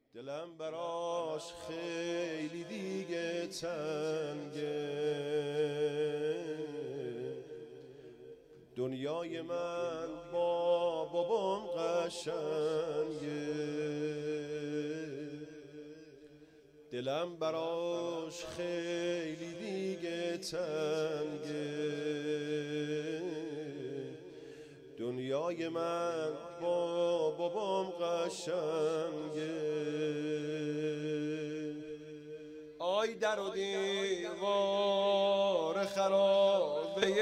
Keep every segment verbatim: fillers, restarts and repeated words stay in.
دلم براش خیلی دیگه تنگه، دنیای من با بابام قشنگه، دلم براش خیلی دیگه تنگه، دنیای من با بابام قشنگه. آی در و دیوار خرابه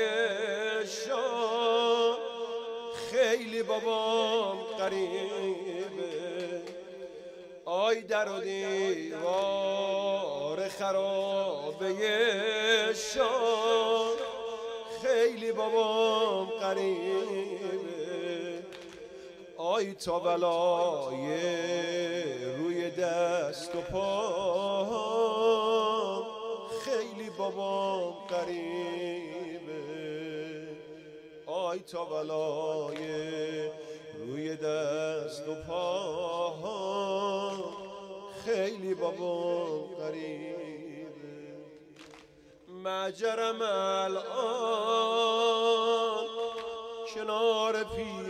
شام، خیلی بابام غریبه. آی در و دیوار خرابه شام، خیلی بابام غریبه. آی تا بلای روی دست و پام، خیلی بابام غریبه. آی تا بلای روی دست و پام، خیلی بابام غریبه. مجرم الان کنار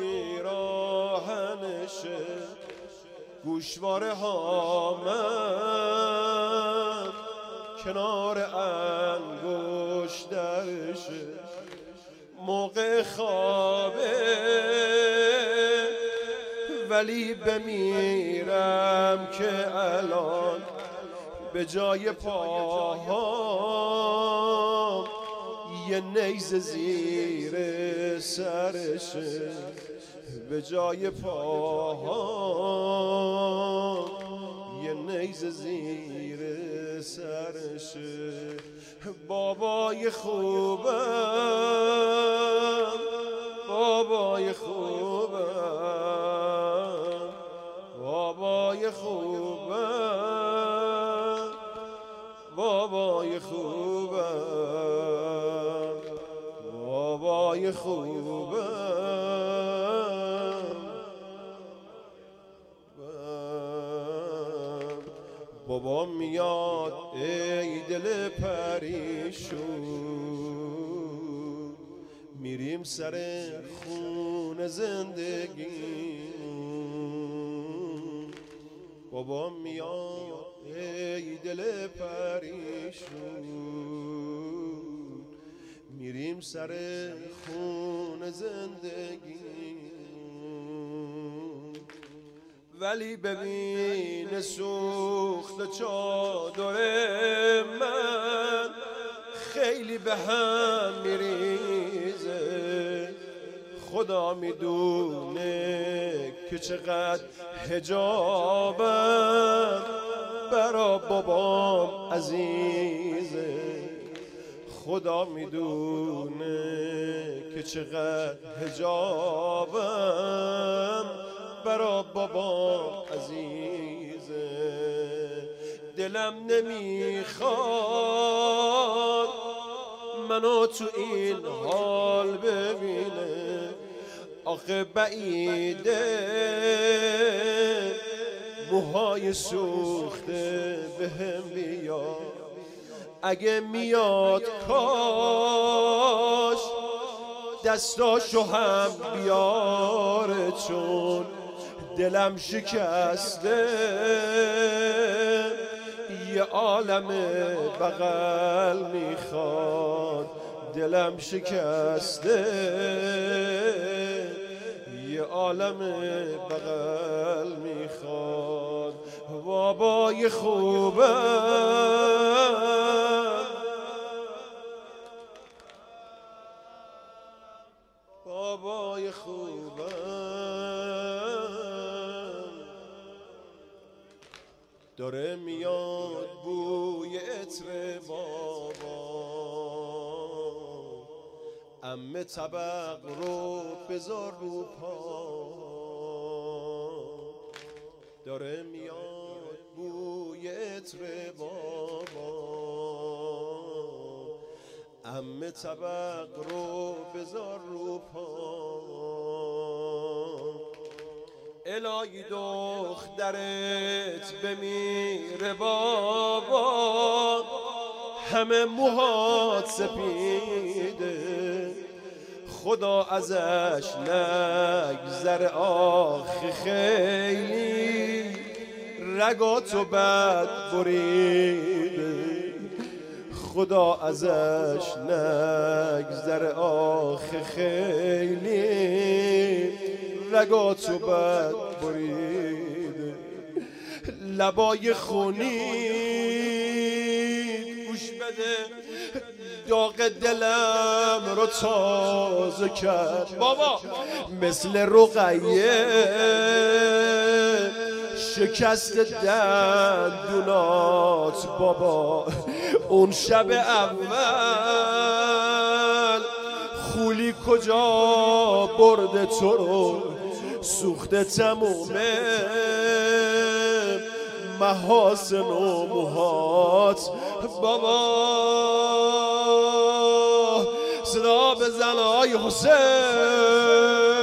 پیراهنشه، گوشواره ها من کنار انگشترشه. موقع خوابه ولی بمیرم که الان به جای پاهام یه نیزه زیر سرشه. به جای پاهام یه نیزه زیر سرشه. بابای خوبم، بابای خوبم، بابای خوبم، بابای خوبم، بابای خوبم. بابا میاد ای دل پریشون، میریم سر خون زندگی. بابا میاد ای دل پریشون، میریم سر خون زندگی. ولی ببین سوخت چادر من خیلی به هم میریزه. خدا میدونه که چقدر حجابم برا بابام عزیزه. خدا میدونه که چقدر حجابم برا بابام عزیزه. دلم نمیخواد منو تو این حال ببینه. آخه بعیده موهای سوخته بهم بیاد. اگه میاد کاش دستاشو هم بیاره، چون دلم شکسته یه عالم بغل میخواد. دلم شکسته یه عالم بغل میخواد. بابای خوبم، بابای خوبم. داره میاد بوی عطر بابا، عمه طبق رو بذار رو پا. داره میاد بوی عطر بابا، عمه طبق رو بذار رو پا. الهی دخترت بمیره بابا، همه موهات سپیده، خدا ازش نگذره آخه خیلی رگاتو بد بریده، خدا ازش نگذره آخه خیلی رگاتو بد بریده. لبای خونی گوش بده داغ دلم رو تازه کرد بابا، مثل رقیه شکست دندونات بابا. اون شب اول خولی کجا برده تو رو، سوخته تمومه محاسن و موهات بابا. صدا بزن آی حسین.